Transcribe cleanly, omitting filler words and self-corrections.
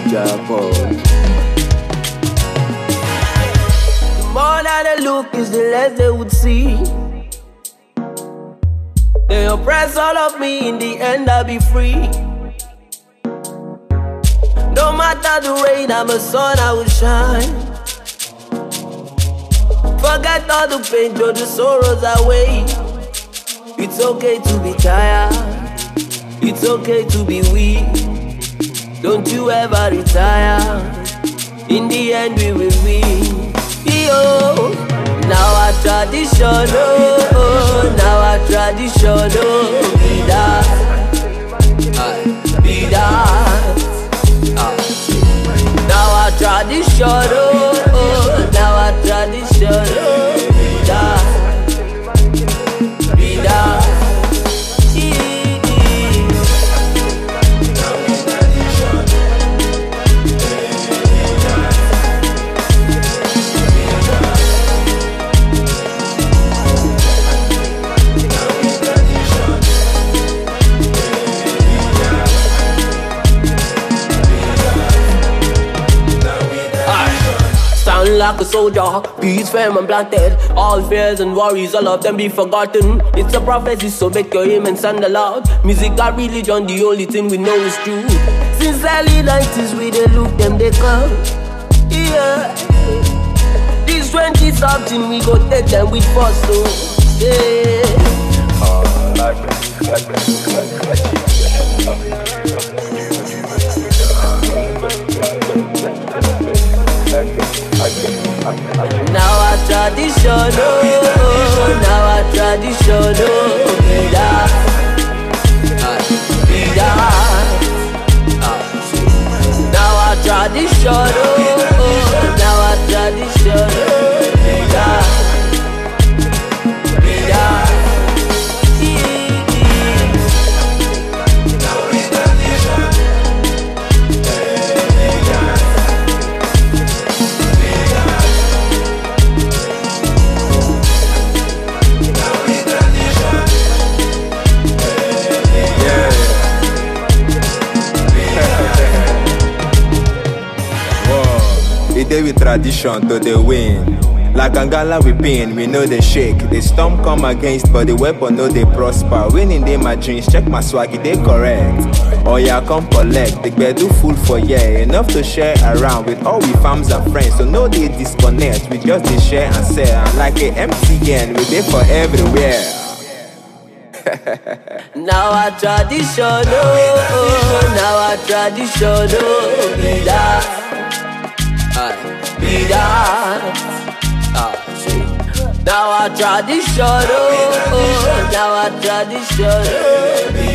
Japan. The more that they look is the less they would see. They oppress all of me, in the end I'll be free. No matter the rain, I'm a sun, I will shine. Forget all the pain, throw the sorrows away. It's okay to be tired, it's okay to be weak. Don't you ever retire, in the end we will win. Yo, now our tradition, oh, now our tradition, oh, be that, be that. Now our tradition, oh, now our tradition, oh, be that, be that. Like a soldier, peace firm and planted. All fears and worries, all of them be forgotten. It's a prophecy, so make your aim and sound aloud. Music and religion, the only thing we know is true. Since early 90s, we they look them, they come. Yeah. This 20-something, we go take them with force, so yeah. Now our tradition, oh, now our tradition, oh, be that, be that. Now our tradition, oh, now our tradition, oh, be that, be that. Day with tradition to the win. Like Angala we pin, we know they shake. The storm come against, but the weapon know they prosper. Winning they my dreams, check my swag, they correct. Oh yeah, come collect. The bed do full for yeah, enough to share around with all we fams and friends. So no they disconnect, we just they share and sell. And like a MTN, we there for everywhere. Now our tradition, oh, now our tradition, oh, be that. Be that. Now our tradition, oh, now our tradition, oh, be